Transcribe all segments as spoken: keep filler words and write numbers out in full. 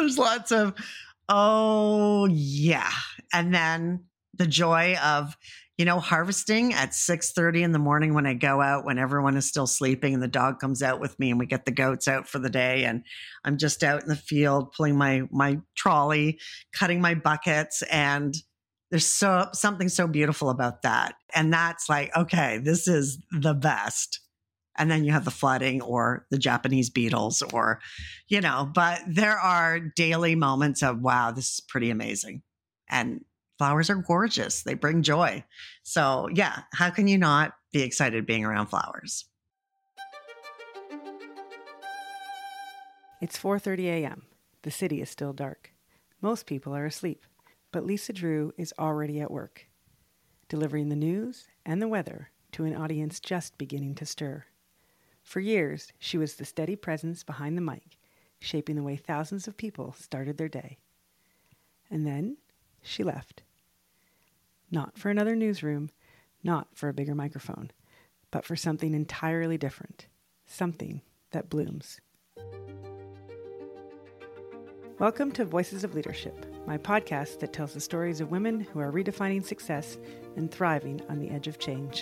There's lots of, oh, yeah. And then the joy of, you know, harvesting at six thirty in the morning when I go out, when everyone is still sleeping and the dog comes out with me and we get the goats out for the day. And I'm just out in the field pulling my, my trolley, cutting my buckets. And there's so something so beautiful about that. And that's like, okay, this is the best. And then you have the flooding or the Japanese beetles or, you know, but there are daily moments of, wow, this is pretty amazing. And flowers are gorgeous. They bring joy. So yeah, how can you not be excited being around flowers? It's four thirty a.m. The city is still dark. Most people are asleep, but Lisa Drew is already at work, delivering the news and the weather to an audience just beginning to stir. For years, she was the steady presence behind the mic, shaping the way thousands of people started their day. And then she left. Not for another newsroom, not for a bigger microphone, but for something entirely different, something that blooms. Welcome to Voices of Leadership, my podcast that tells the stories of women who are redefining success and thriving on the edge of change.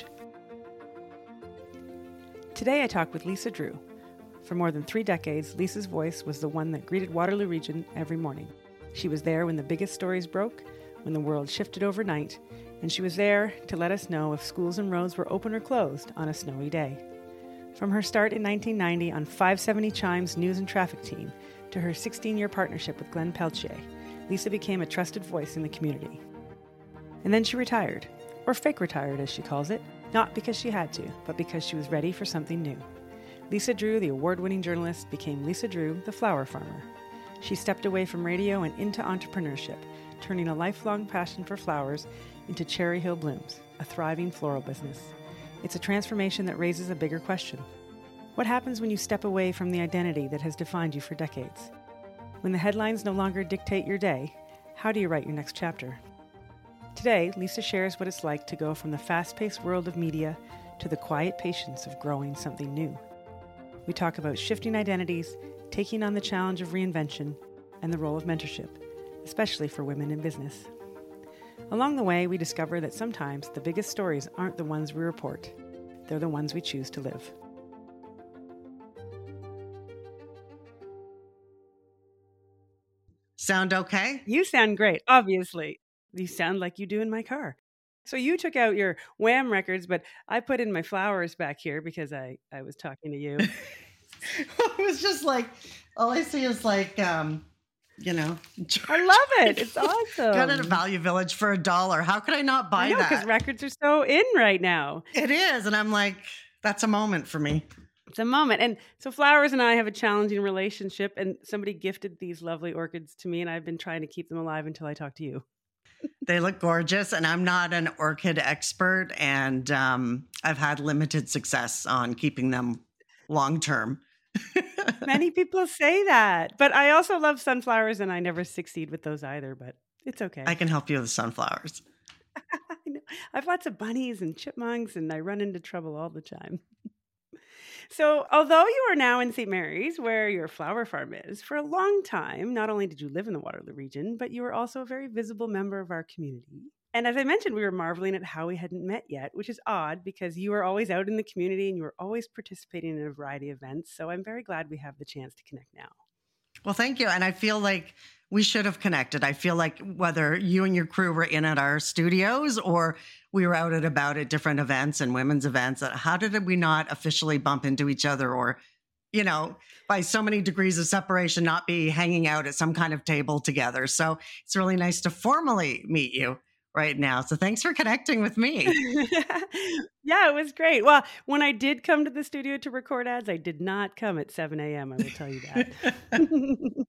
Today I talk with Lisa Drew. For more than three decades, Lisa's voice was the one that greeted Waterloo Region every morning. She was there when the biggest stories broke, when the world shifted overnight, and she was there to let us know if schools and roads were open or closed on a snowy day. From her start in nineteen ninety on five seventy Chime's news and traffic team to her sixteen-year partnership with Glenn Peltier, Lisa became a trusted voice in the community. And then she retired, or fake retired as she calls it, not because she had to, but because she was ready for something new. Lisa Drew, the award-winning journalist, became Lisa Drew, the flower farmer. She stepped away from radio and into entrepreneurship, turning a lifelong passion for flowers into Cherry Hill Blooms, a thriving floral business. It's a transformation that raises a bigger question. What happens when you step away from the identity that has defined you for decades? When the headlines no longer dictate your day, how do you write your next chapter? Today, Lisa shares what it's like to go from the fast-paced world of media to the quiet patience of growing something new. We talk about shifting identities, taking on the challenge of reinvention, and the role of mentorship, especially for women in business. Along the way, we discover that sometimes the biggest stories aren't the ones we report. They're the ones we choose to live. Sound okay? You sound great, obviously. You sound like you do in my car. So you took out your Wham records, but I put in my flowers back here because I, I was talking to you. It was just like, all I see is like, um, you know. I love it. It's awesome. Got it at Value Village for a dollar. How could I not buy I know, that? because records are so in right now. It is. And I'm like, that's a moment for me. It's a moment. And so Flowers and I have a challenging relationship, and somebody gifted these lovely orchids to me, and I've been trying to keep them alive until I talk to you. They look gorgeous, and I'm not an orchid expert, and um, I've had limited success on keeping them long-term. Many people say that, but I also love sunflowers, and I never succeed with those either, but it's okay. I can help you with sunflowers. I know. I have lots of bunnies and chipmunks, and I run into trouble all the time. So, although you are now in Saint Mary's, where your flower farm is, for a long time, not only did you live in the Waterloo region, but you were also a very visible member of our community. And as I mentioned, we were marveling at how we hadn't met yet, which is odd because you were always out in the community and you were always participating in a variety of events. So I'm very glad we have the chance to connect now. Well, thank you. And I feel like we should have connected. I feel like whether you and your crew were in at our studios or we were out and about at different events and women's events, how did we not officially bump into each other or, you know, by so many degrees of separation, not be hanging out at some kind of table together. So it's really nice to formally meet you right now. So thanks for connecting with me. Yeah, it was great. Well, when I did come to the studio to record ads, I did not come at seven a.m. I will tell you that.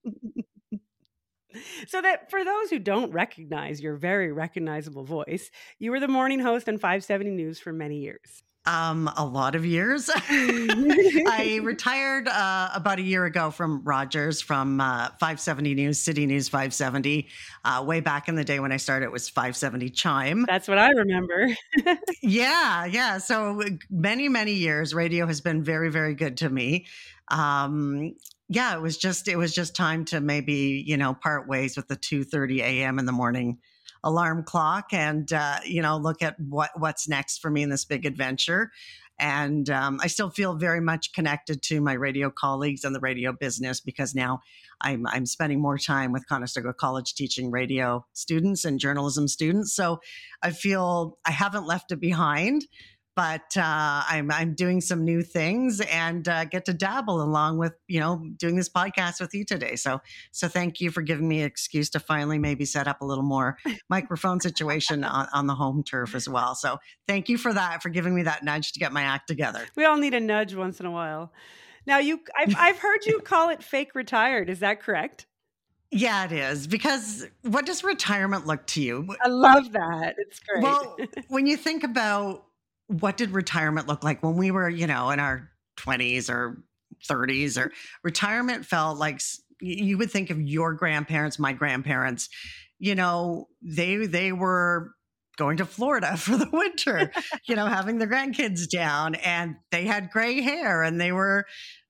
So that for those who don't recognize your very recognizable voice, you were the morning host on five seventy News for many years. Um, a lot of years. I retired uh, about a year ago from Rogers, from uh, five seventy News, City News five seventy. Uh, way back in the day when I started, it was five seventy Chime. That's what I remember. Yeah, yeah. So many, many years, radio has been very, very good to me. Um, yeah, it was just, it was just time to maybe, you know, part ways with the two thirty a.m. in the morning alarm clock and, uh, you know, look at what, what's next for me in this big adventure. And um, I still feel very much connected to my radio colleagues and the radio business because now I'm, I'm spending more time with Conestoga College teaching radio students and journalism students. So I feel I haven't left it behind, but uh, I'm I'm doing some new things and uh, get to dabble along with, you know, doing this podcast with you today. So so thank you for giving me an excuse to finally maybe set up a little more microphone situation on, on the home turf as well. So thank you for that, for giving me that nudge to get my act together. We all need a nudge once in a while. Now, you I've, I've heard you call it fake retired. Is that correct? Yeah, it is. Because what does retirement look to you? I love that. It's great. Well, when you think about what did retirement look like when we were, you know, in our twenties or thirties, or retirement felt like you would think of your grandparents, my grandparents, you know, they, they were going to Florida for the winter, you know, having their grandkids down, and they had gray hair and they were,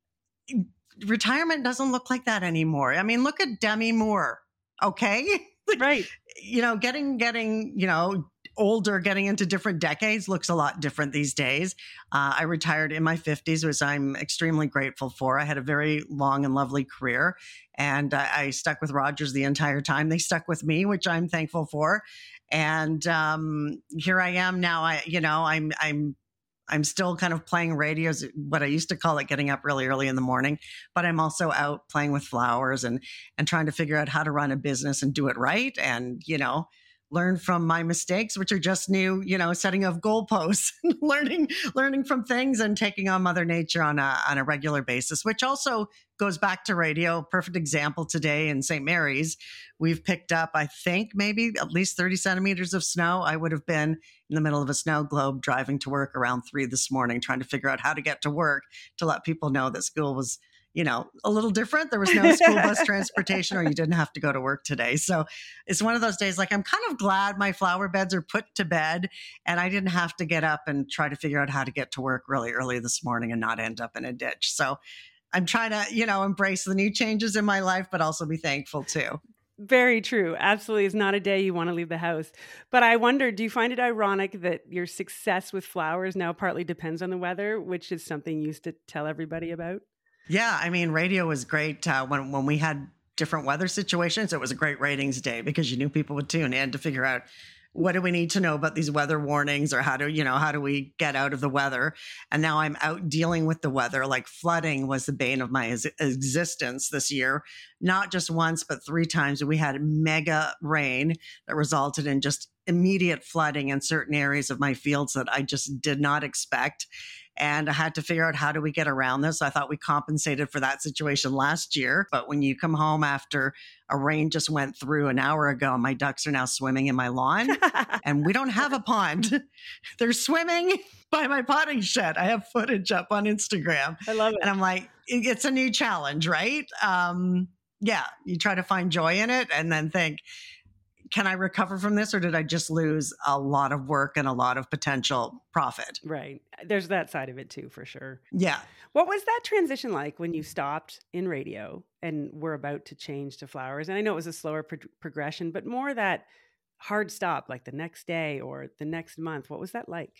retirement doesn't look like that anymore. I mean, look at Demi Moore. Okay. Right. You know, getting, getting, you know, older, getting into different decades looks a lot different these days. Uh, I retired in my fifties, which I'm extremely grateful for. I had a very long and lovely career, and I, I stuck with Rogers the entire time. They stuck with me, which I'm thankful for. And um, here I am now. I, you know, I'm, I'm, I'm still kind of playing radio, what I used to call it, getting up really early in the morning, but I'm also out playing with flowers and, and trying to figure out how to run a business and do it right. And, you know, learn from my mistakes, which are just new, you know, setting of goalposts, learning, learning from things and taking on Mother Nature on a, on a regular basis, which also goes back to radio. Perfect example today in Saint Mary's. We've picked up, I think, maybe at least thirty centimeters of snow. I would have been in the middle of a snow globe driving to work around three this morning, trying to figure out how to get to work to let people know that school was, you know, a little different. There was no school bus transportation, or you didn't have to go to work today. So it's one of those days, like, I'm kind of glad my flower beds are put to bed and I didn't have to get up and try to figure out how to get to work really early this morning and not end up in a ditch. So I'm trying to, you know, embrace the new changes in my life, but also be thankful too. Very true. Absolutely. It's not a day you want to leave the house. But I wonder, do you find it ironic that your success with flowers now partly depends on the weather, which is something you used to tell everybody about? Yeah, I mean, radio was great uh, when when we had different weather situations. It was a great ratings day because you knew people would tune in to figure out, what do we need to know about these weather warnings, or how do, you know, how do we get out of the weather? And now I'm out dealing with the weather. Like, flooding was the bane of my existence this year, not just once, but three times. We had mega rain that resulted in just immediate flooding in certain areas of my fields that I just did not expect. And I had to figure out, how do we get around this? I thought we compensated for that situation last year. But when you come home after a rain just went through an hour ago, my ducks are now swimming in my lawn and we don't have a pond. They're swimming by my potting shed. I have footage up on Instagram. I love it. And I'm like, it's a new challenge, right? Um, yeah, you try to find joy in it and then think, can I recover from this, or did I just lose a lot of work and a lot of potential profit? Right. There's that side of it too, for sure. Yeah. What was that transition like when you stopped in radio and were about to change to flowers? And I know it was a slower pro- progression, but more that hard stop, like the next day or the next month. What was that like?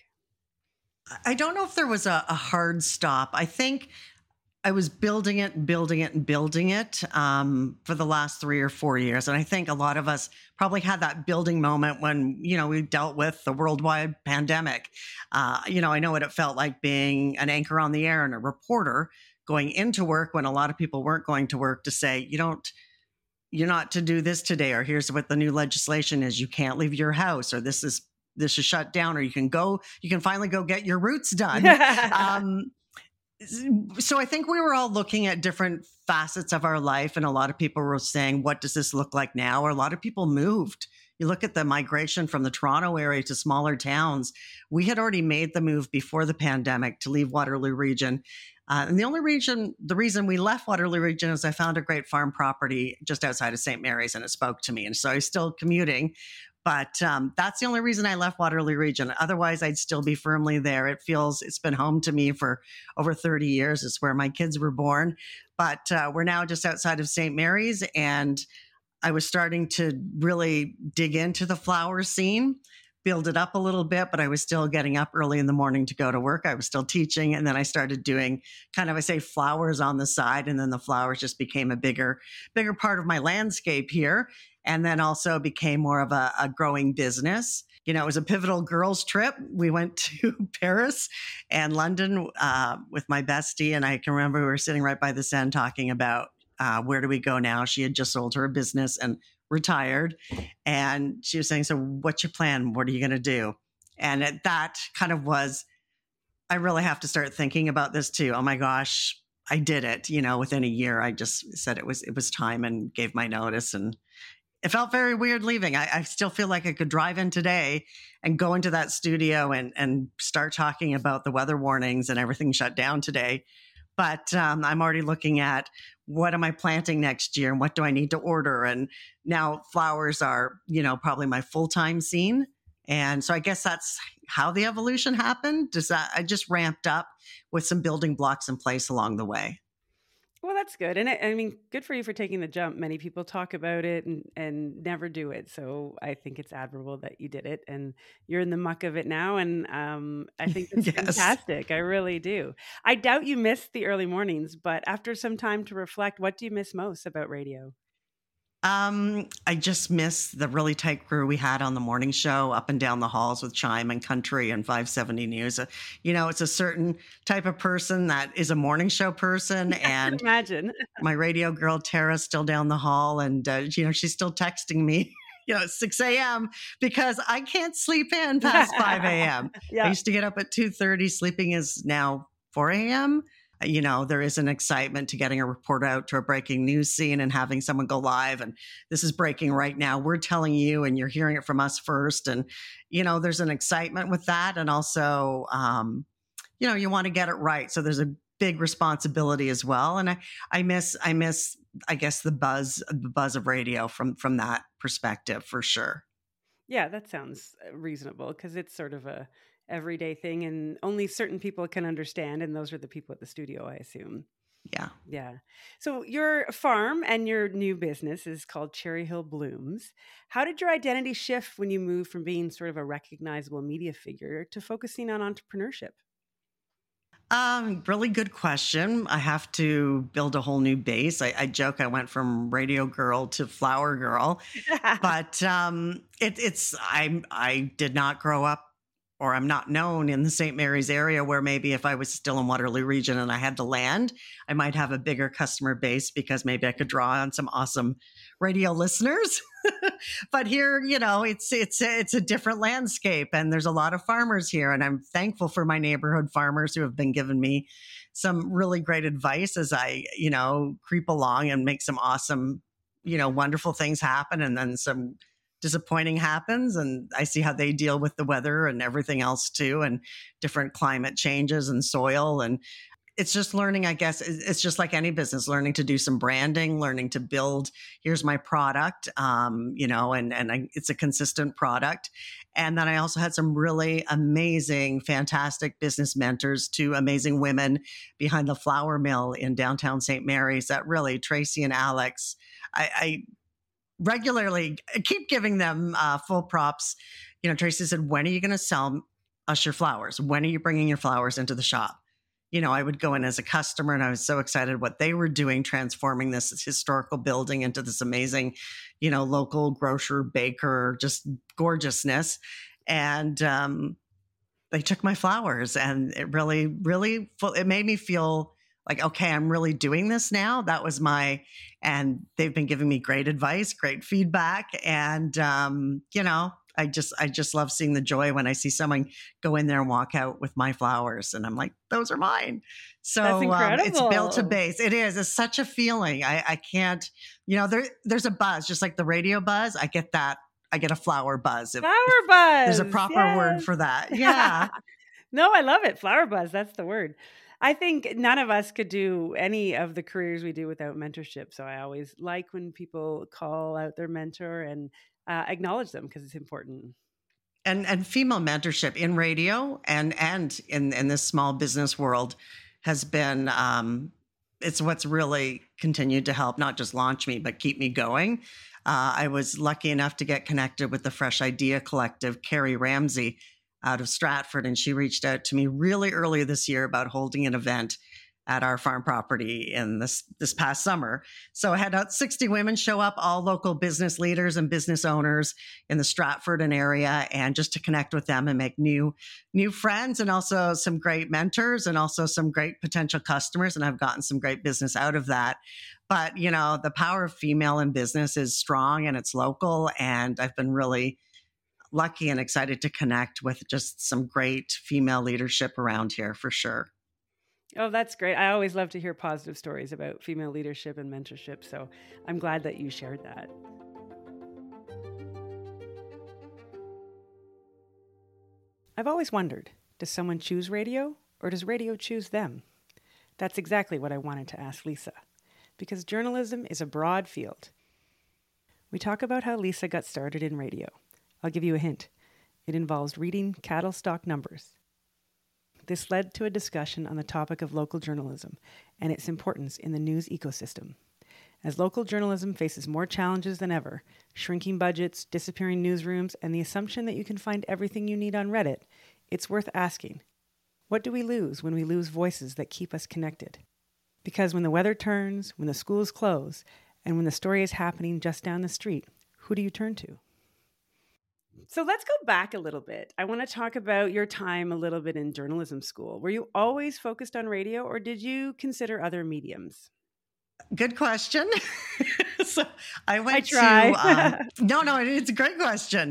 I don't know if there was a, a hard stop. I think I was building it, building it, and building it um, for the last three or four years. And I think a lot of us probably had that building moment when, you know, we dealt with the worldwide pandemic. Uh, you know, I know what it felt like being an anchor on the air and a reporter going into work when a lot of people weren't going to work, to say, you don't, you're not to do this today, or here's what the new legislation is. You can't leave your house, or this is, this is shut down, or you can go, you can finally go get your roots done. um, So I think we were all looking at different facets of our life, and a lot of people were saying, what does this look like now? Or a lot of people moved, you look at the migration from the Toronto area to smaller towns. We had already made the move before the pandemic to leave Waterloo Region. Uh, and the only reason, the reason we left Waterloo Region is I found a great farm property just outside of Saint Mary's, and it spoke to me. And so I was still commuting, but um, that's the only reason I left Waterloo Region. Otherwise, I'd still be firmly there. It feels, it's been home to me for over thirty years. It's where my kids were born, but uh, we're now just outside of Saint Mary's, and I was starting to really dig into the flower scene, build it up a little bit, but I was still getting up early in the morning to go to work. I was still teaching. And then I started doing kind of, I say flowers on the side. And then the flowers just became a bigger, bigger part of my landscape here. And then also became more of a, a growing business. You know, it was a pivotal girls trip. We went to Paris and London uh, with my bestie. And I can remember we were sitting right by the Seine talking about uh, where do we go now? She had just sold her business and retired. And she was saying, so what's your plan? What are you going to do? And it, that kind of was, I really have to start thinking about this too. Oh my gosh, I did it. You know, within a year, I just said it was, it was time and gave my notice. And it felt very weird leaving. I, I still feel like I could drive in today and go into that studio and, and start talking about the weather warnings and everything shut down today. But um, I'm already looking at what am I planting next year and what do I need to order? And now flowers are, you know, probably my full-time scene. And so I guess that's how the evolution happened. Does that, I just ramped up with some building blocks in place along the way. Well, that's good. And I, I mean, good for you for taking the jump. Many people talk about it and, and never do it. So I think it's admirable that you did it and you're in the muck of it now. And um, I think it's yes. fantastic. I really do. I doubt you missed the early mornings, but after some time to reflect, what do you miss most about radio? Um, I just miss the really tight crew we had on the morning show up and down the halls with Chime and Country and five seventy News. Uh, you know, it's a certain type of person that is a morning show person. And imagine my radio girl, Tara's still down the hall and, uh, you know, she's still texting me, you know, at six a.m. because I can't sleep in past five a.m. Yeah. I used to get up at two thirty. Sleeping is now four a.m. You know, there is an excitement to getting a report out to a breaking news scene and having someone go live. And this is breaking right now. We're telling you, and you're hearing it from us first. And, you know, there's an excitement with that. And also, um, you know, you want to get it right. So there's a big responsibility as well. And I, I miss, I miss, I guess, the buzz, the buzz of radio from, from that perspective for sure. Yeah, that sounds reasonable because it's sort of a everyday thing and only certain people can understand. And those are the people at the studio, I assume. Yeah. Yeah. So your farm and your new business is called Cherry Hill Blooms. How did your identity shift when you moved from being sort of a recognizable media figure to focusing on entrepreneurship? Um, really good question. I have to build a whole new base. I, I joke I went from radio girl to flower girl, but um, it, it's I I did not grow up, or I'm not known in the Saint Mary's area where maybe if I was still in Waterloo Region and I had the land, I might have a bigger customer base because maybe I could draw on some awesome radio listeners. But here, you know, it's it's it's a different landscape and there's a lot of farmers here. And I'm thankful for my neighborhood farmers who have been giving me some really great advice as I, you know, creep along and make some awesome, you know, wonderful things happen. And then some disappointing happens and I see how they deal with the weather and everything else too, and different climate changes and soil. And it's just learning, I guess, it's just like any business, learning to do some branding, learning to build, here's my product, um, you know, and, and I, it's a consistent product. And then I also had some really amazing, fantastic business mentors, two amazing women behind the flour mill in downtown Saint Mary's that really, Tracy and Alex, I, I regularly keep giving them uh, full props. You know, Tracy said, when are you going to sell us your flowers? When are you bringing your flowers into the shop? You know, I would go in as a customer and I was so excited what they were doing, transforming this historical building into this amazing, you know, local grocer, baker, just gorgeousness. And um, they took my flowers and it really, really, it made me feel like, okay, I'm really doing this now. That was my, and they've been giving me great advice, great feedback. And, um, you know, I just, I just love seeing the joy when I see someone go in there and walk out with my flowers. And I'm like, those are mine. So um, it's built a base. It is. It's such a feeling. I, I can't, you know, there, there's a buzz, just like the radio buzz. I get that I get a flower buzz. If, Flower if buzz. there's a proper yes. word for that. Yeah. No, I love it. Flower buzz. That's the word. I think none of us could do any of the careers we do without mentorship. So I always like when people call out their mentor and uh, acknowledge them because it's important. And and female mentorship in radio and and in, in this small business world has been, um, it's what's really continued to help not just launch me, but keep me going. Uh, I was lucky enough to get connected with the Fresh Idea Collective, Carrie Ramsey out of Stratford. And she reached out to me really early this year about holding an event at our farm property in this this past summer. So I had about sixty women show up, all local business leaders and business owners in the Stratford area, and just to connect with them and make new new friends and also some great mentors and also some great potential customers. And I've gotten some great business out of that. But, you know, the power of female in business is strong and it's local. And I've been really lucky and excited to connect with just some great female leadership around here for sure. Oh, that's great. I always love to hear positive stories about female leadership and mentorship. So I'm glad that you shared that. I've always wondered, does someone choose radio or does radio choose them? That's exactly what I wanted to ask Lisa, because journalism is a broad field. We talk about how Lisa got started in radio. I'll give you a hint. It involves reading cattle stock numbers. This led to a discussion on the topic of local journalism and its importance in the news ecosystem. As local journalism faces more challenges than ever, shrinking budgets, disappearing newsrooms, and the assumption that you can find everything you need on Reddit, it's worth asking, what do we lose when we lose voices that keep us connected? Because when the weather turns, when the schools close, and when the story is happening just down the street, who do you turn to? So let's go back a little bit. I want to talk about your time a little bit in journalism school. Were you always focused on radio or did you consider other mediums? Good question. so I went I try. to, um, no, no, it's a great question.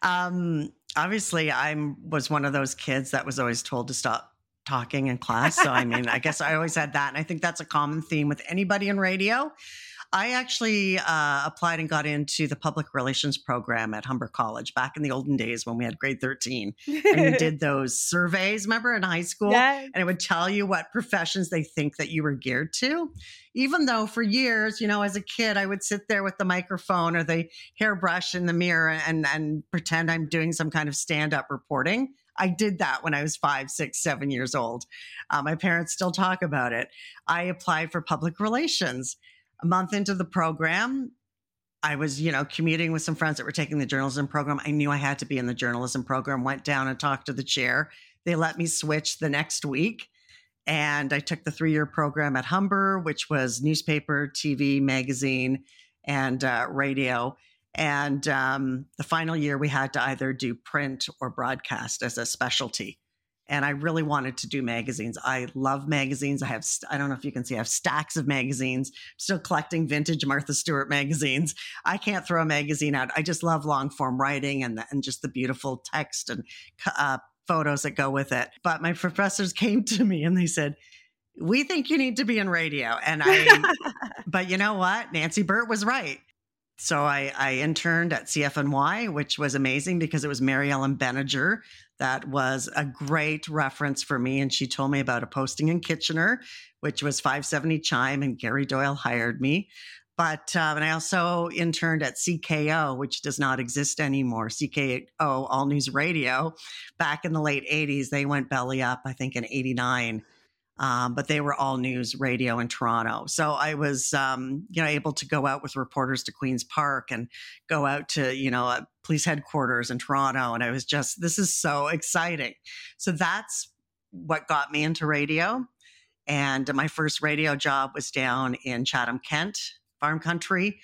Um, obviously I was one of those kids that was always told to stop talking in class. So, I mean, I guess I always had that. And I think that's a common theme with anybody in radio. I actually uh, applied and got into the public relations program at Humber College back in the olden days when we had grade thirteen. And we did those surveys, remember, in high school? Yes. And it would tell you what professions they think that you were geared to. Even though for years, you know, as a kid, I would sit there with the microphone or the hairbrush in the mirror and, and pretend I'm doing some kind of stand-up reporting. I did that when I was five, six, seven years old. Uh, my parents still talk about it. I applied for public relations. A month into the program, I was, you know, commuting with some friends that were taking the journalism program. I knew I had to be in the journalism program, went down and talked to the chair. They let me switch the next week. And I took the three-year program at Humber, which was newspaper, T V, magazine, and uh, radio. And um, the final year, we had to either do print or broadcast as a specialty. And I really wanted to do magazines. I love magazines. I have, I don't know if you can see, I have stacks of magazines. I'm still collecting vintage Martha Stewart magazines. I can't throw a magazine out. I just love long form writing and, the, and just the beautiful text and uh, photos that go with it. But my professors came to me and they said, we think you need to be in radio. And I, but you know what? Nancy Burt was right. So I, I interned at C F N Y, which was amazing because it was Mary Ellen Benninger. That was a great reference for me. And she told me about a posting in Kitchener, which was five seventy Chime, and Gary Doyle hired me. But, um, and I also interned at C K O, which does not exist anymore. C K O, All News Radio, back in the late eighties. They went belly up, I think, in eighty-nine. Um, but they were all news radio in Toronto. So I was, um, you know, able to go out with reporters to Queen's Park and go out to, you know, uh, police headquarters in Toronto. And I was just, this is so exciting. So that's what got me into radio. And my first radio job was down in Chatham, Kent, farm country.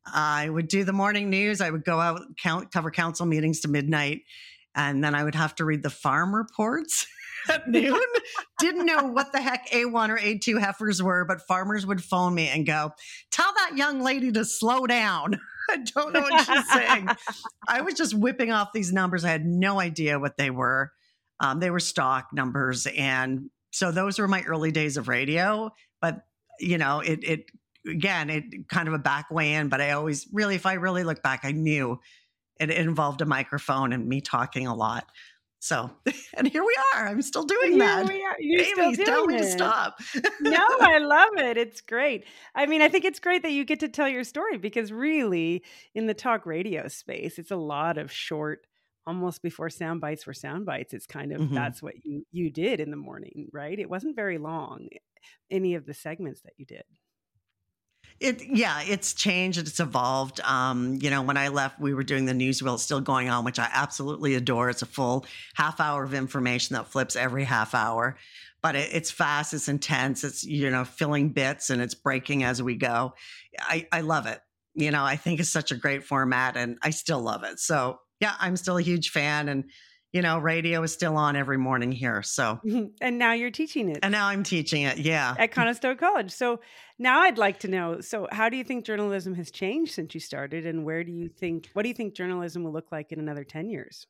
I would do the morning news. I would go out, count, cover council meetings to midnight. And then I would have to read the farm reports at noon. Didn't know what the heck A one or A two heifers were, but farmers would phone me and go, tell that young lady to slow down. I don't know what she's saying. I was just whipping off these numbers. I had no idea what they were. Um, they were stock numbers. And so those were my early days of radio. But, you know, it, it again, it kind of a back way in, but I always really, if I really look back, I knew it, it involved a microphone and me talking a lot. So, and here we are. I'm still doing Here that. we are. You're Amy, still tell doing me to it. stop. No, I love it. It's great. I mean, I think it's great that you get to tell your story because really in the talk radio space, it's a lot of short, almost before sound bites were sound bites. It's kind of, Mhm. that's what you, you did in the morning, right? It wasn't very long, any of the segments that you did. It, yeah, it's changed. It's evolved. Um, you know, when I left, we were doing the news wheel. It's still going on, which I absolutely adore. It's a full half hour of information that flips every half hour, but it, it's fast. It's intense. It's, you know, filling bits and it's breaking as we go. I, I love it. You know, I think it's such a great format and I still love it. So yeah, I'm still a huge fan and, you know, radio is still on every morning here. So, And now you're teaching it. And now I'm teaching it. Yeah. At Conestoga College. So now I'd like to know, so how do you think journalism has changed since you started? And where do you think, what do you think journalism will look like in another ten years?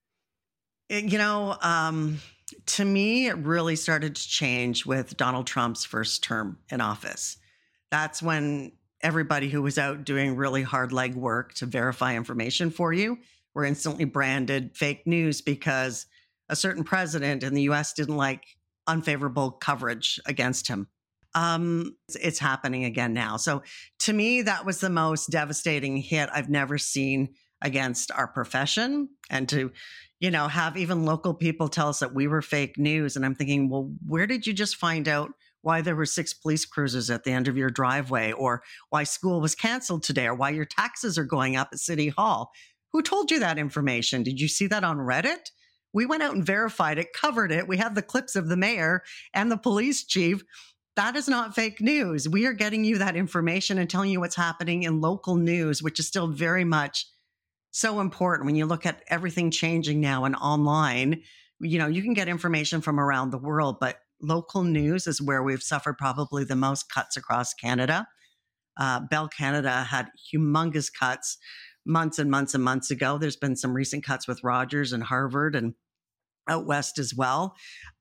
It, you know, um, to me, it really started to change with Donald Trump's first term in office. That's when everybody who was out doing really hard leg work to verify information for you were instantly branded fake news because a certain president in the U S didn't like unfavorable coverage against him. Um, it's, it's happening again now. So to me, that was the most devastating hit I've never seen against our profession. And to, you know, have even local people tell us that we were fake news. And I'm thinking, well, where did you just find out why there were six police cruisers at the end of your driveway, or why school was canceled today, or why your taxes are going up at City Hall? Who told you that information? Did you see that on Reddit? We went out and verified it, covered it. We have the clips of the mayor and the police chief. That is not fake news. We are getting you that information and telling you what's happening in local news, which is still very much so important. When you look at everything changing now and online, you know, you can get information from around the world, but local news is where we've suffered probably the most cuts across Canada. Uh, Bell Canada had humongous cuts months and months and months ago. There's been some recent cuts with Rogers and Harvard and out west as well.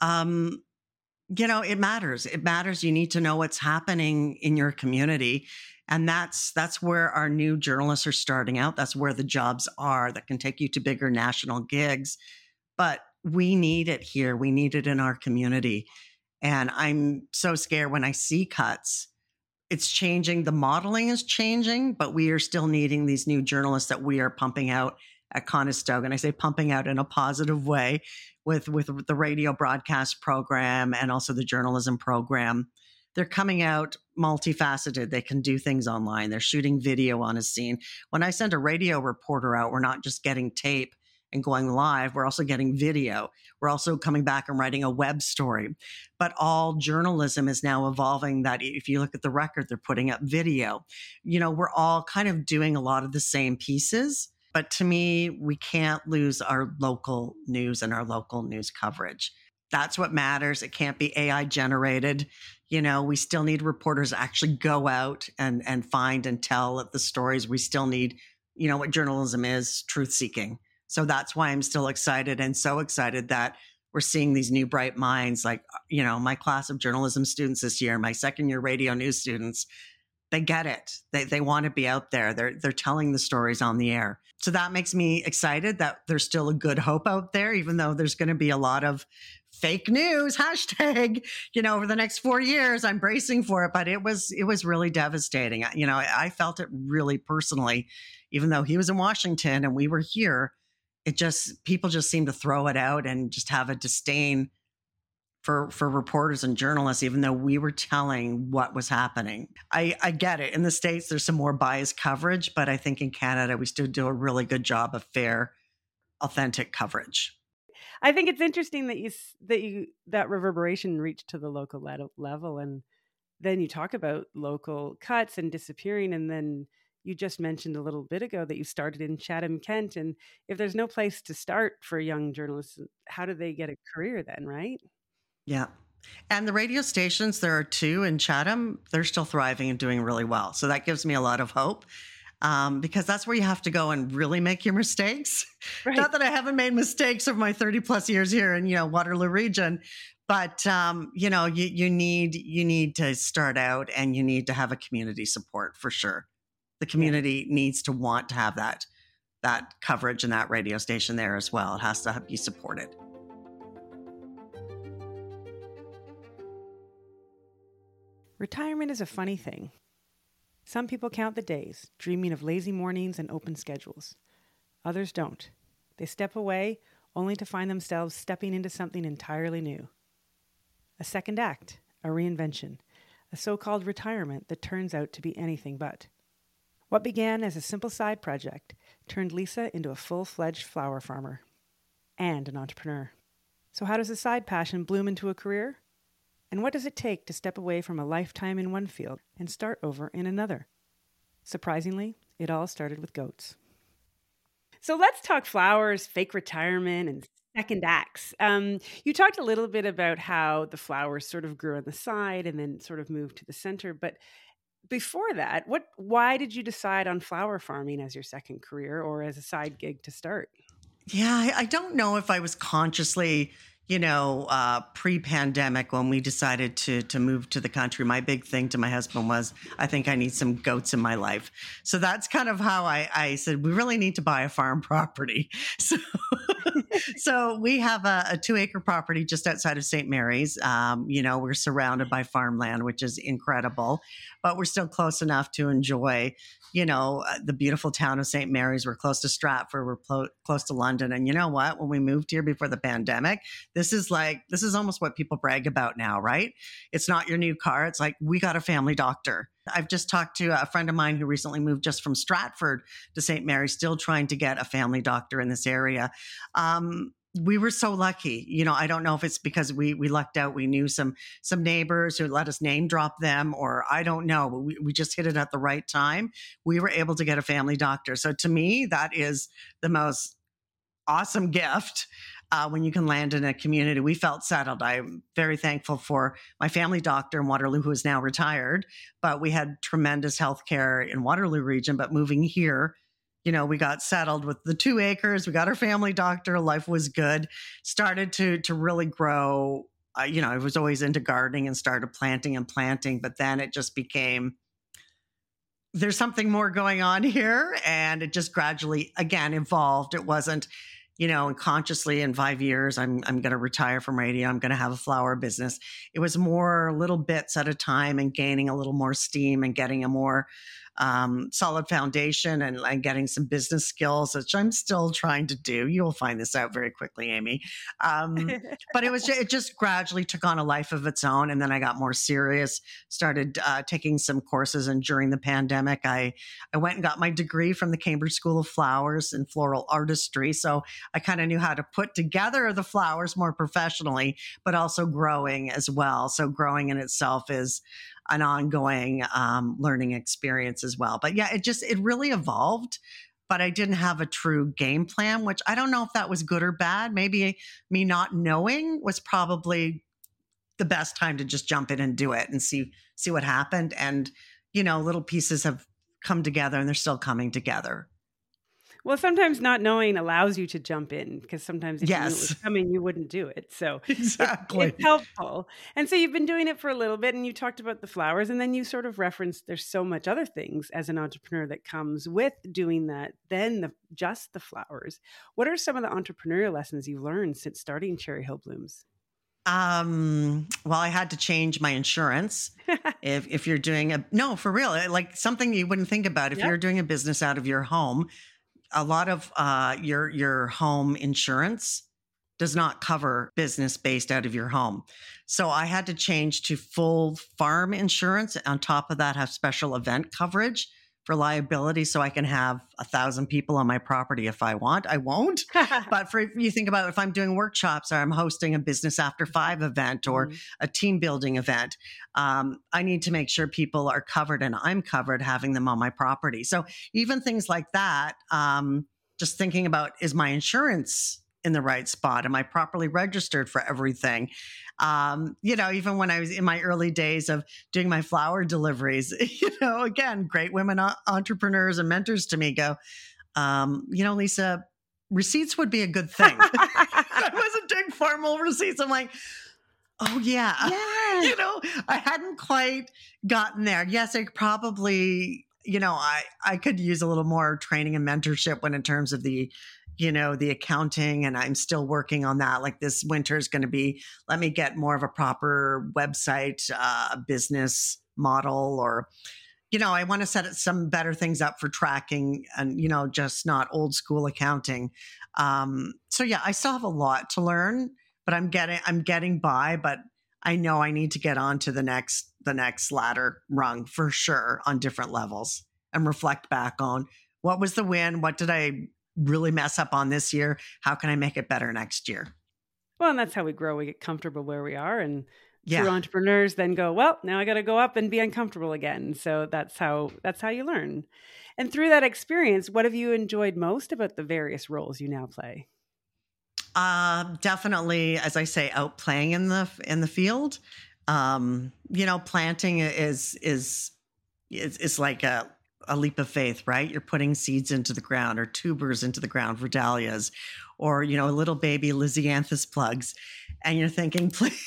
Um, you know, it matters. It matters. You need to know what's happening in your community. And that's that's where our new journalists are starting out. That's where the jobs are that can take you to bigger national gigs. But we need it here. We need it in our community. And I'm so scared when I see cuts. It's changing. The modeling is changing, but we are still needing these new journalists that we are pumping out at Conestoga. And I say pumping out in a positive way with, with the radio broadcast program and also the journalism program. They're coming out multifaceted. They can do things online. They're shooting video on a scene. When I send a radio reporter out, we're not just getting tape and going live. We're also getting video. We're also coming back and writing a web story. But all journalism is now evolving that if you look at the record, they're putting up video. You know, we're all kind of doing a lot of the same pieces. But to me, we can't lose our local news and our local news coverage. That's what matters. It can't be A I generated. You know, we still need reporters to actually go out and, and find and tell the stories. We still need, you know, what journalism is, truth seeking. So that's why I'm still excited and so excited that we're seeing these new bright minds. Like, you know, my class of journalism students this year, my second year radio news students, they get it. They they want to be out there. They're they're telling the stories on the air. So that makes me excited that there's still a good hope out there, even though there's going to be a lot of fake news hashtag, you know, over the next four years. I'm bracing for it, but it was it was really devastating. You know, I felt it really personally, even though he was in Washington and we were here. It just, people just seem to throw it out and just have a disdain for, for reporters and journalists, even though we were telling what was happening. I, I get it. In the States, there's some more biased coverage, but I think in Canada, we still do a really good job of fair, authentic coverage. I think it's interesting that you, that you, that reverberation reached to the local level. And then you talk about local cuts and disappearing, and then you just mentioned a little bit ago that you started in Chatham, Kent. And if there's no place to start for young journalists, how do they get a career then, right? Yeah. And the radio stations, there are two in Chatham, they're still thriving and doing really well. So that gives me a lot of hope um, because that's where you have to go and really make your mistakes. Right. Not that I haven't made mistakes over my thirty plus years here in, you know, Waterloo region. But, um, you know, you, you need you need to start out and you need to have a community support for sure. The community yeah. needs to want to have that that coverage and that radio station there as well. It has to be supported. Retirement is a funny thing. Some people count the days, dreaming of lazy mornings and open schedules. Others don't. They step away only to find themselves stepping into something entirely new. A second act, a reinvention, a so-called retirement that turns out to be anything but. What began as a simple side project turned Lisa into a full-fledged flower farmer and an entrepreneur. So how does a side passion bloom into a career? And what does it take to step away from a lifetime in one field and start over in another? Surprisingly, it all started with goats. So let's talk flowers, fake retirement, and second acts. Um, you talked a little bit about how the flowers sort of grew on the side and then sort of moved to the center. But before that, what? why did you decide on flower farming as your second career or as a side gig to start? Yeah, I, I don't know if I was consciously, you know, uh, pre-pandemic when we decided to to move to the country. My big thing to my husband was, I think I need some goats in my life. So that's kind of how I, I said, we really need to buy a farm property. So, so we have a, a two acre property just outside of Saint Mary's. Um, you know, we're surrounded by farmland, which is incredible, but we're still close enough to enjoy, you know, the beautiful town of Saint Mary's. We're close to Stratford. We're pl- close to London. And you know what? When we moved here before the pandemic, this is like, this is almost what people brag about now, right? It's not your new car. It's like, we got a family doctor. I've just talked to a friend of mine who recently moved just from Stratford to Saint Mary's, still trying to get a family doctor in this area. Um, we were so lucky. You know, I don't know if it's because we we lucked out. We knew some some neighbors who let us name drop them, or I don't know. But we, we just hit it at the right time. We were able to get a family doctor. So to me, that is the most awesome gift. Uh, when you can land in a community. We felt settled. I'm very thankful for my family doctor in Waterloo, who is now retired, but we had tremendous healthcare in Waterloo region. But moving here, you know, we got settled with the two acres. We got our family doctor. Life was good. Started to to really grow. Uh, you know, I was always into gardening and started planting and planting, but then it just became, there's something more going on here. And it just gradually, again, evolved. It wasn't, you know, and consciously in five years, I'm I'm going to retire from radio. I'm going to have a flower business. It was more little bits at a time and gaining a little more steam and getting a more um, solid foundation and, and getting some business skills, which I'm still trying to do. You'll find this out very quickly, Amy. Um, but it was just, it just gradually took on a life of its own. And then I got more serious, started uh, taking some courses. And during the pandemic, I, I went and got my degree from the Cambridge School of Flowers in floral artistry. So I kind of knew how to put together the flowers more professionally, but also growing as well. So growing in itself is an ongoing um, learning experience as well. But yeah, it just, it really evolved, but I didn't have a true game plan, which I don't know if that was good or bad. Maybe me not knowing was probably the best time to just jump in and do it and see, see what happened. And, you know, little pieces have come together and they're still coming together. Well, sometimes not knowing allows you to jump in, because sometimes if yes. you knew it was coming, you wouldn't do it. So exactly. it, it's helpful. And so you've been doing it for a little bit, and you talked about the flowers, and then you sort of referenced there's so much other things as an entrepreneur that comes with doing that than the, just the flowers. What are some of the entrepreneurial lessons you've learned since starting Cherry Hill Blooms? Um, well, I had to change my insurance. if if you're doing a, no, for real, like something you wouldn't think about. If yep. you're doing a business out of your home, a lot of uh, your your home insurance does not cover business based out of your home. So I had to change to full farm insurance. On top of that, have special event coverage for liability, so I can have a thousand people on my property if I want. I won't. But for you think about if I'm doing workshops or I'm hosting a business after five event or mm-hmm. a team building event, um, I need to make sure people are covered and I'm covered having them on my property. So even things like that, um, just thinking about, is my insurance in the right spot? Am I properly registered for everything? Um, you know, even when I was in my early days of doing my flower deliveries, you know, again, great women entrepreneurs and mentors to me go, um, you know, Lisa, receipts would be a good thing. I wasn't doing formal receipts. I'm like, oh yeah, yeah. you know, I hadn't quite gotten there. Yes, I probably, you know, I, I could use a little more training and mentorship when in terms of the, you know, the accounting, and I'm still working on that. Like this winter is going to be, let me get more of a proper website, uh, business model, or, you know, I want to set some better things up for tracking and, you know, just not old school accounting. Um, so yeah, I still have a lot to learn, but I'm getting, I'm getting by, but I know I need to get on to the next, the next ladder rung for sure on different levels and reflect back on what was the win? What did I really mess up on this year? How can I make it better next year? Well, and that's how we grow. We get comfortable where we are, and Yeah. true entrepreneurs then go, well, now I got to go up and be uncomfortable again. So that's how that's how you learn. And through that experience, what have you enjoyed most about the various roles you now play? Uh, definitely, as I say, out playing in the in the field. Um, you know, planting is is is, is like a a leap of faith, right? You're putting seeds into the ground or tubers into the ground for dahlias, or you know, little baby Lysianthus plugs, and you're thinking, please.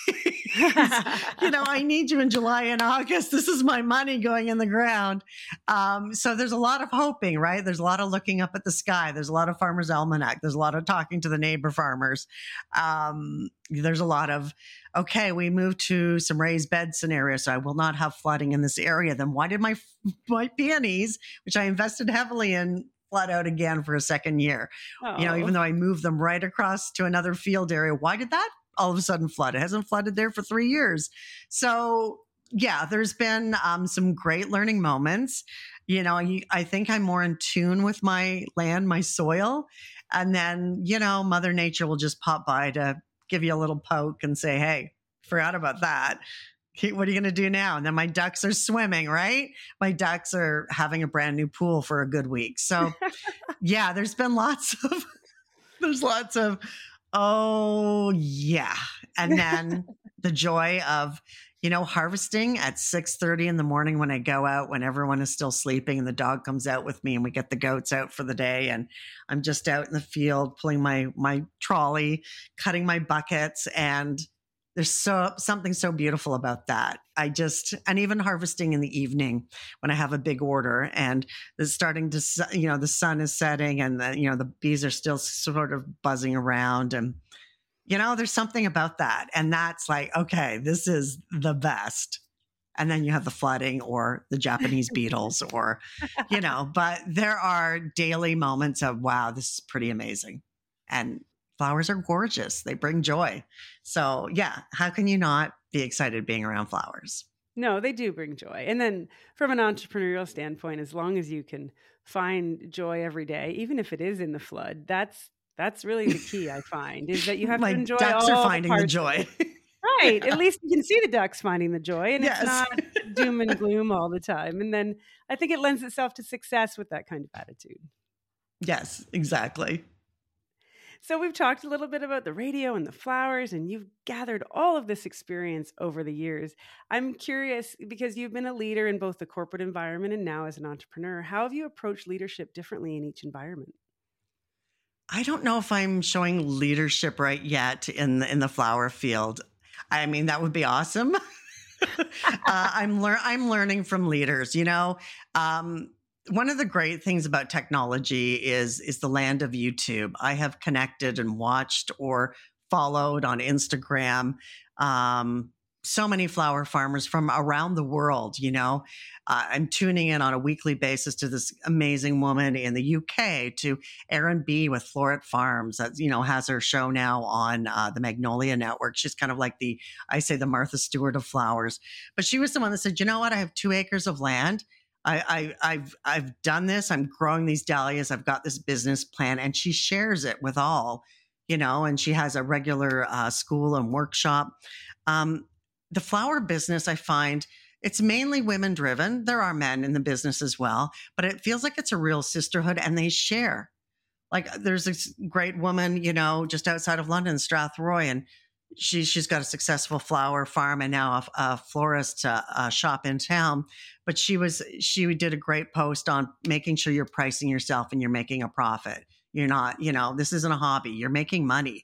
you know, I need you in July and August. This is my money going in the ground. Um, so there's a lot of hoping, right? There's a lot of looking up at the sky. There's a lot of farmers' almanac. There's a lot of talking to the neighbor farmers. Um, there's a lot of, okay, we moved to some raised bed scenario, so I will not have flooding in this area. Then why did my my peonies, which I invested heavily in, flood out again for a second year? Oh. You know, even though I moved them right across to another field area, why did that all of a sudden flood? It hasn't flooded there for three years. So yeah, there's been um, some great learning moments. You know, I, I think I'm more in tune with my land, my soil. And then, you know, Mother Nature will just pop by to give you a little poke and say, hey, forgot about that. What are you going to do now? And then my ducks are swimming, right? My ducks are having a brand new pool for a good week. So yeah, there's been lots of, there's lots of, oh yeah. And then the joy of, you know, harvesting at six thirty in the morning when I go out, when everyone is still sleeping and the dog comes out with me and we get the goats out for the day. And I'm just out in the field pulling my, my trolley, cutting my buckets. And there's so something so beautiful about that. I just, and even harvesting in the evening when I have a big order and it's starting to, you know, the sun is setting and the, you know, the bees are still sort of buzzing around, and, you know, there's something about that. And that's like, okay, this is the best. And then you have the flooding or the Japanese beetles or, you know, but there are daily moments of, wow, this is pretty amazing. And flowers are gorgeous. They bring joy. So yeah, how can you not be excited being around flowers? No, they do bring joy. And then from an entrepreneurial standpoint, as long as you can find joy every day, even if it is in the flood, that's that's really the key, I find, is that you have My to enjoy ducks all are finding the, the joy. Right. Yeah. At least you can see the ducks finding the joy, and Yes. it's not doom and gloom all the time. And then I think it lends itself to success with that kind of attitude. Yes, exactly. So we've talked a little bit about the radio and the flowers, and you've gathered all of this experience over the years. I'm curious, because you've been a leader in both the corporate environment and now as an entrepreneur, how have you approached leadership differently in each environment? I don't know if I'm showing leadership right yet in the, in the flower field. I mean, that would be awesome. uh, I'm lear- I'm learning from leaders, you know. Um, One of the great things about technology is is the land of YouTube. I have connected and watched or followed on Instagram um, so many flower farmers from around the world. You know, uh, I'm tuning in on a weekly basis to this amazing woman in the U K, to Erin B with Floret Farms, that you know has her show now on uh, the Magnolia Network. She's kind of like the, I say, the Martha Stewart of flowers. But she was the one that said, you know what, I have two acres of land. I, I, I've, I've done this. I'm growing these dahlias. I've got this business plan, and she shares it with all, you know, and she has a regular uh, school and workshop. Um, the flower business, I find it's mainly women driven. There are men in the business as well, but it feels like it's a real sisterhood, and they share. Like there's this great woman, you know, just outside of London, Strathroy, and She, she's got a successful flower farm and now a, a florist uh, uh, shop in town. But she was she did a great post on making sure you're pricing yourself and you're making a profit. You're not, you know, this isn't a hobby. You're making money.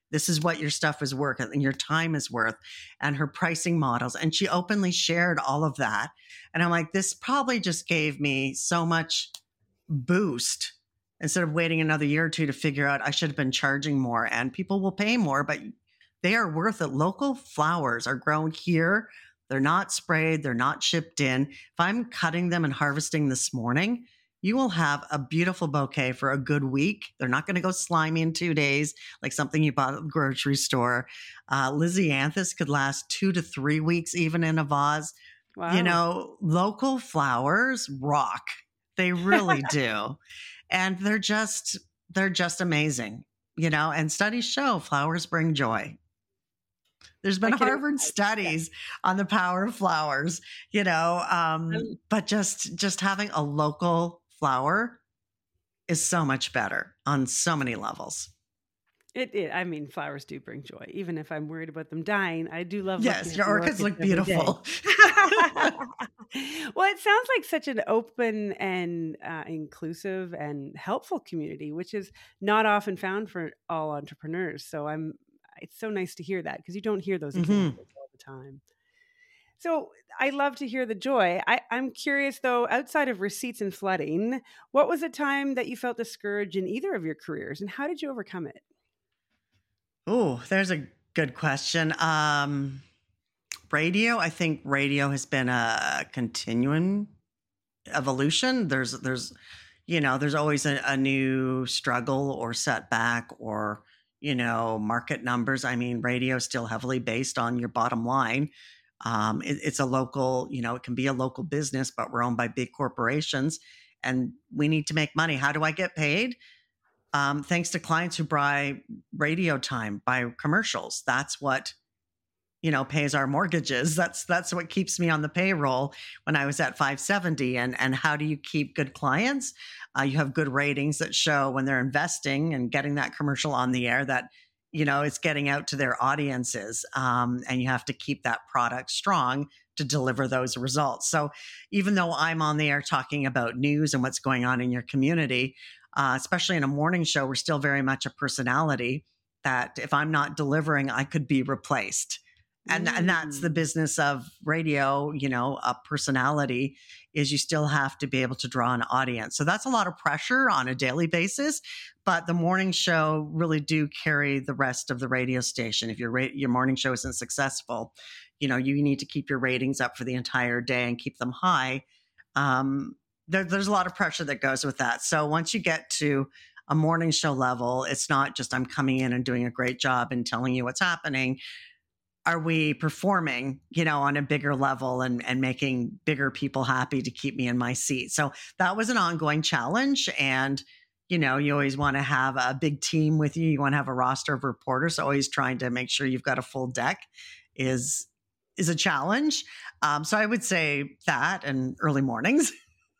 This is what your stuff is worth and your time is worth, and her pricing models. And she openly shared all of that. And I'm like, this probably just gave me so much boost instead of waiting another year or two to figure out I should have been charging more. And people will pay more, but they are worth it. Local flowers are grown here. They're not sprayed. They're not shipped in. If I'm cutting them and harvesting this morning, you will have a beautiful bouquet for a good week. They're not going to go slimy in two days like something you bought at the grocery store. Uh, Lisianthus could last two to three weeks, even in a vase. Wow. You know, local flowers rock. They really do. And they're just, they're just amazing, you know, and studies show flowers bring joy. There's been Harvard studies on the power of flowers, you know, um, but just, just having a local flower is so much better on so many levels. It, it, I mean, flowers do bring joy. Even if I'm worried about them dying, I do love. Yes, your orchids look beautiful. Well, it sounds like such an open and uh, inclusive and helpful community, which is not often found for all entrepreneurs. So I'm, it's so nice to hear that, because you don't hear those examples mm-hmm. all the time. So I love to hear the joy. I, I'm curious, though, outside of receipts and flooding, what was a time that you felt discouraged in either of your careers, and how did you overcome it? Oh, there's a good question. Um, radio, I think radio has been a continuing evolution. There's, there's, you know, there's always a, a new struggle or setback or, you know, market numbers. I mean, radio is still heavily based on your bottom line. Um, it, it's a local, you know, it can be a local business, but we're owned by big corporations and we need to make money. How do I get paid? Um, thanks to clients who buy radio time, buy commercials. That's what, you know, pays our mortgages. That's, that's what keeps me on the payroll when I was at five seventy. And, and how do you keep good clients? Uh, you have good ratings that show when they're investing and getting that commercial on the air that, you know, it's getting out to their audiences. Um, and you have to keep that product strong to deliver those results. So even though I'm on the air talking about news and what's going on in your community, uh, especially in a morning show, we're still very much a personality that if I'm not delivering, I could be replaced. And, mm. and that's the business of radio, you know, a personality is you still have to be able to draw an audience. So that's a lot of pressure on a daily basis. But the morning show really do carry the rest of the radio station. If your ra- your morning show isn't successful, you know, you need to keep your ratings up for the entire day and keep them high. Um, there, there's a lot of pressure that goes with that. So once you get to a morning show level, it's not just I'm coming in and doing a great job and telling you what's happening. Are we performing, you know, on a bigger level and, and making bigger people happy to keep me in my seat? So that was an ongoing challenge. And, you know, you always want to have a big team with you. You want to have a roster of reporters. So always trying to make sure you've got a full deck is, is a challenge. Um, so I would say that and early mornings.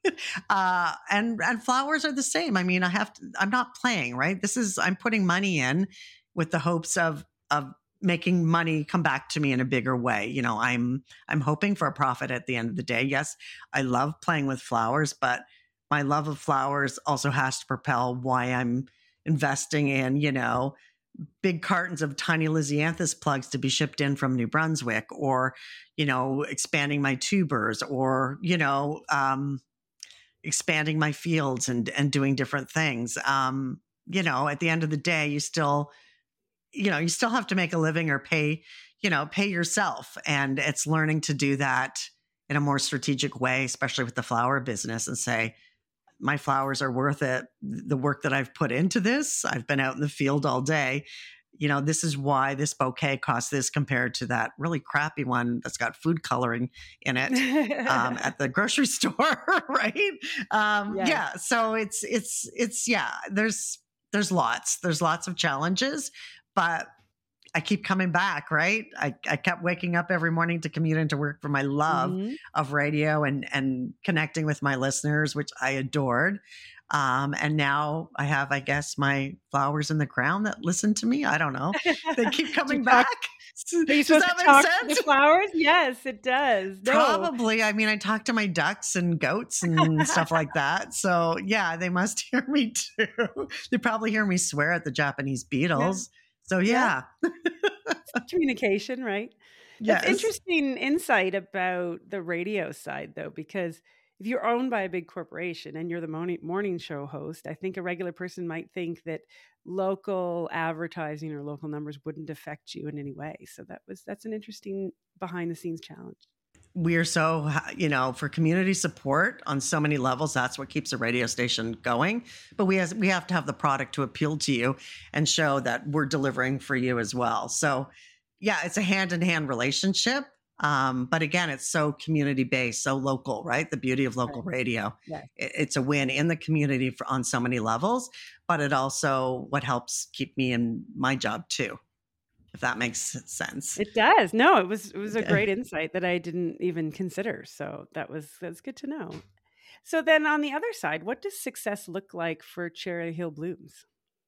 uh, and, and flowers are the same. I mean, I have to, I'm not playing, right? This is, I'm putting money in with the hopes of, of, making money come back to me in a bigger way. You know, I'm, I'm hoping for a profit at the end of the day. Yes, I love playing with flowers, but my love of flowers also has to propel why I'm investing in, you know, big cartons of tiny Lisianthus plugs to be shipped in from New Brunswick, or, you know, expanding my tubers, or, you know, um, expanding my fields and, and doing different things. Um, you know, at the end of the day, you still, you know, you still have to make a living or pay, you know, pay yourself. And it's learning to do that in a more strategic way, especially with the flower business, and say, my flowers are worth it. The work that I've put into this, I've been out in the field all day. You know, this is why this bouquet costs this compared to that really crappy one that's got food coloring in it um, at the grocery store, right? Um, yeah. yeah. So it's, it's, it's, yeah, there's, there's lots, there's lots of challenges. But I keep coming back, right? I, I kept waking up every morning to commute into work for my love mm-hmm. of radio and, and connecting with my listeners, which I adored. Um, and now I have, I guess, my flowers in the ground that listen to me. I don't know. They keep coming back. Talk, are you supposed to talk sense? To the flowers? Yes, it does. No. Probably. I mean, I talk to my ducks and goats and stuff like that. So yeah, they must hear me too. They probably hear me swear at the Japanese beetles. Yeah. So yeah. Communication, right? That's Yes. interesting insight about the radio side, though, because if you're owned by a big corporation and you're the morning, morning show host, I think a regular person might think that local advertising or local numbers wouldn't affect you in any way. So that was that's an interesting behind the scenes challenge. We're so, you know, for community support on so many levels, that's what keeps a radio station going. But we have, we have to have the product to appeal to you and show that we're delivering for you as well. So yeah, it's a hand in hand relationship. Um, but again, it's so community based, so local, right? The beauty of local Right. radio. Yeah. It, it's a win in the community for, on so many levels, but it also what helps keep me in my job too, if that makes sense. It does. No, it was it was a Okay. great insight that I didn't even consider. So that was that's good to know. So then on the other side, what does success look like for Cherry Hill Blooms?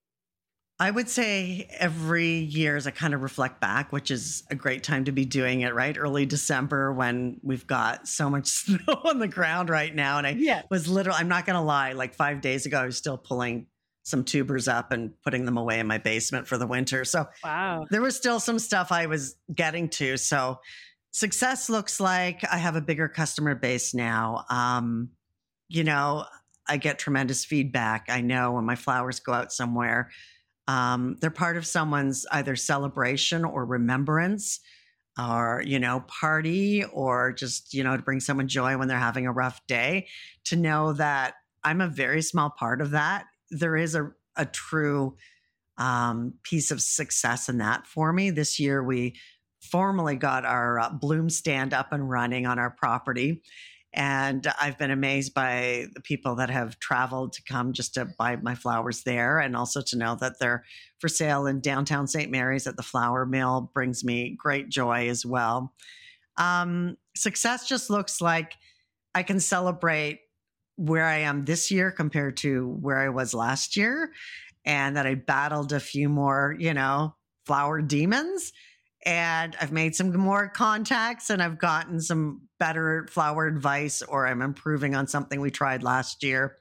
I would say every year as I kind of reflect back, which is a great time to be doing it, right? Early December when we've got so much snow on the ground right now. And I Yeah. was literally, I'm not going to lie, like five days ago, I was still pulling some tubers up and putting them away in my basement for the winter. So Wow. there was still some stuff I was getting to. So success looks like I have a bigger customer base now. Um, you know, I get tremendous feedback. I know when my flowers go out somewhere, um, they're part of someone's either celebration or remembrance or, you know, party or just, you know, to bring someone joy when they're having a rough day. To know that I'm a very small part of that. There is a, a true um, piece of success in that for me. This year, we formally got our uh, bloom stand up and running on our property. And I've been amazed by the people that have traveled to come just to buy my flowers there. And also to know that they're for sale in downtown Saint Mary's at the Flower Mill brings me great joy as well. Um, success just looks like I can celebrate where I am this year compared to where I was last year. And that I battled a few more, you know, flower demons. And I've made some more contacts and I've gotten some better flower advice, or I'm improving on something we tried last year.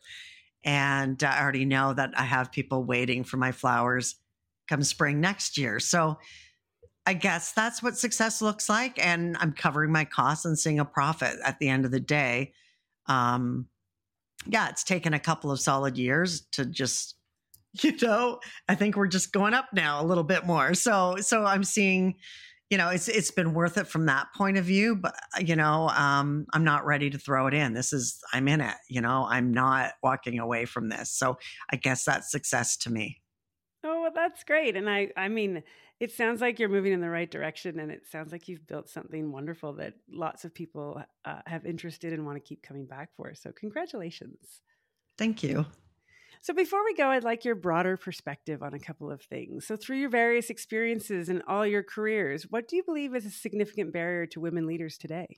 And I already know that I have people waiting for my flowers come spring next year. So I guess that's what success looks like. And I'm covering my costs and seeing a profit at the end of the day. Um, yeah, it's taken a couple of solid years to just, you know, I think we're just going up now a little bit more. So, so I'm seeing, you know, it's, it's been worth it from that point of view, but you know, um, I'm not ready to throw it in. This is, I'm in it, you know, I'm not walking away from this. So I guess that's success to me. Oh, well, that's great. And I, I mean, it sounds like you're moving in the right direction, and it sounds like you've built something wonderful that lots of people uh, have interested and want to keep coming back for. So congratulations. Thank you. So before we go, I'd like your broader perspective on a couple of things. So through your various experiences and all your careers, what do you believe is a significant barrier to women leaders today?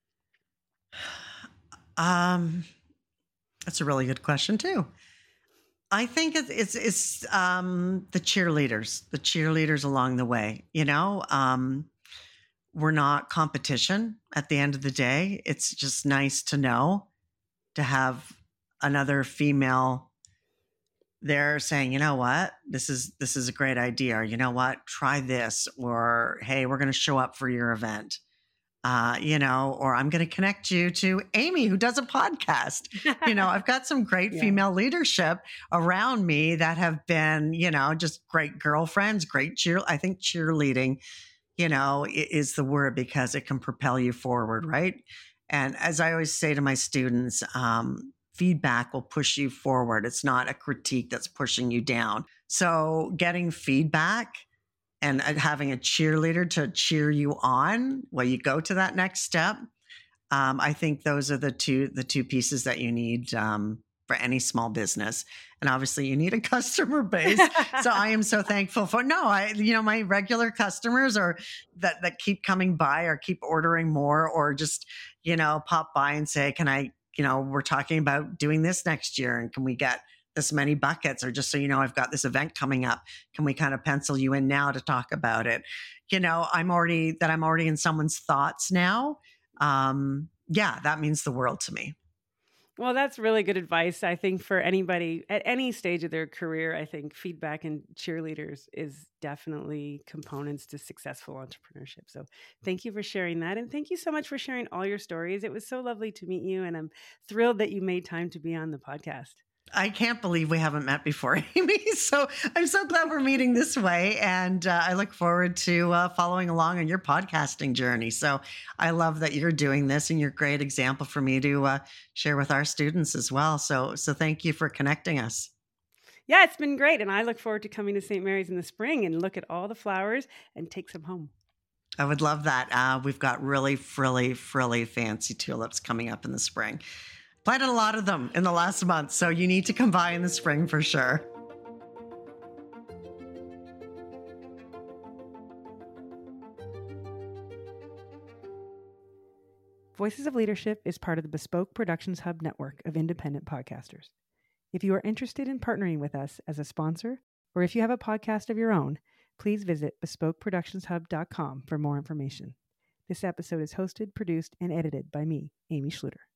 Um, that's a really good question too. I think it's it's, it's um, the cheerleaders, the cheerleaders along the way. You know, um, we're not competition at the end of the day. It's just nice to know to have another female there saying, you know what, this is this is a great idea. Or, you know what, try this. Or, hey, we're going to show up for your event. Uh, you know, or I'm going to connect you to Amy, who does a podcast. You know, I've got some great Yeah. female leadership around me that have been, you know, just great girlfriends, great cheer. I think cheerleading, you know, is the word because it can propel you forward, right? And as I always say to my students, um, feedback will push you forward. It's not a critique that's pushing you down. So getting feedback and having a cheerleader to cheer you on while you go to that next step. Um, I think those are the two the two pieces that you need um, for any small business. And obviously you need a customer base. So I am so thankful for, no, I, you know, my regular customers are that, that keep coming by or keep ordering more or just, you know, pop by and say, can I, you know, we're talking about doing this next year and can we get this many buckets, or just so you know, I've got this event coming up. Can we kind of pencil you in now to talk about it? You know, I'm already that I'm already in someone's thoughts now. Um, yeah, that means the world to me. Well, that's really good advice. I think for anybody at any stage of their career, I think feedback and cheerleaders is definitely components to successful entrepreneurship. So thank you for sharing that. And thank you so much for sharing all your stories. It was so lovely to meet you. And I'm thrilled that you made time to be on the podcast. I can't believe we haven't met before, Amy. So I'm so glad we're meeting this way. And uh, I look forward to uh, following along on your podcasting journey. So I love that you're doing this, and you're a great example for me to uh, share with our students as well. So, so thank you for connecting us. Yeah, it's been great. And I look forward to coming to Saint Mary's in the spring and look at all the flowers and take some home. I would love that. Uh, we've got really frilly, frilly, fancy tulips coming up in the spring. Planted a lot of them in the last month, so you need to come by in the spring for sure. Voices of Leadership is part of the Bespoke Productions Hub network of independent podcasters. If you are interested in partnering with us as a sponsor, or if you have a podcast of your own, please visit bespoke productions hub dot com for more information. This episode is hosted, produced, and edited by me, Amy Schluter.